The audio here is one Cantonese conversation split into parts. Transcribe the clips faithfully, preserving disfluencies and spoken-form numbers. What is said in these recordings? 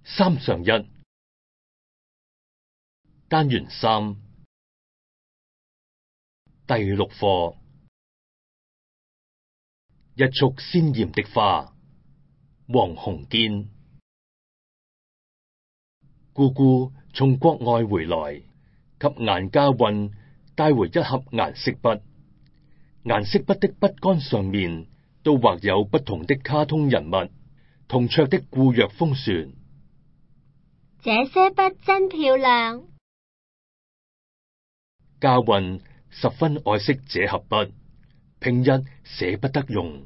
三上一單元三第六課，一束鮮艷的花。黃鴻堅。姑姑從國外回來，給顏家運帶回一盒顏色筆。顏色筆的筆桿上面都畫有不同的卡通人物。同桌的顧若峰說： 這些筆真漂亮。 家運十分愛惜這盒筆，平日捨不得用。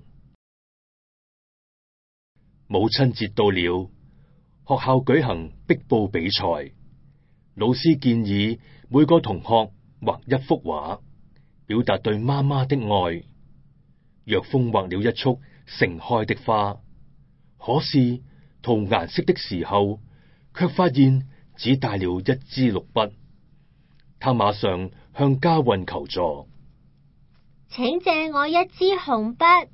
母親節到了，學校舉行壁報比賽，老師建議每個同學畫一幅畫，表達對媽媽的愛。若峰畫了一束盛開的花，可是塗顏色的時候，卻發現只帶了一支綠筆。他馬上向家運求助， 請借我一支紅筆。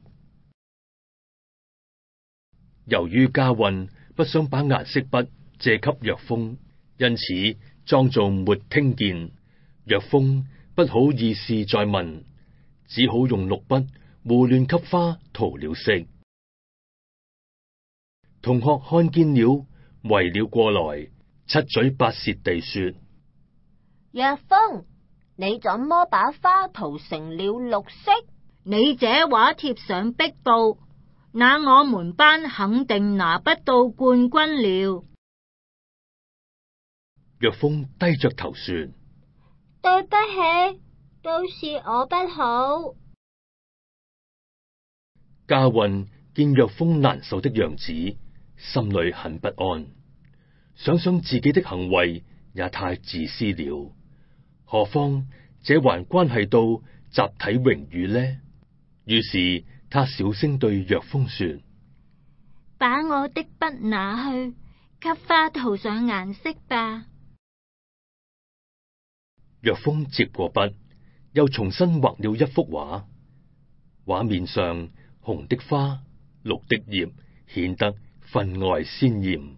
由於家運不想把顏色筆借給若峰，因此裝作沒聽見。若峰不好意思再問，只好用綠筆胡亂給花塗了色。同學看見了，圍了過來，七嘴八舌地說： 若峰，你怎麼把花塗成了綠色？ 你這畫貼上壁報，那我們班肯定拿不到冠軍了。 若峰低着頭說： 對不起，都是我不好。 家運見若峰難受的樣子，心裏很不安，想想自己的行為也太自私了，何況這還關係到集體榮譽呢？於是他小聲對若峰說： 把我的筆拿去，給花塗上顏色吧。 若峰接過筆，又重新畫了一幅畫，畫面上紅的花，綠的葉，顯得分外鮮艷。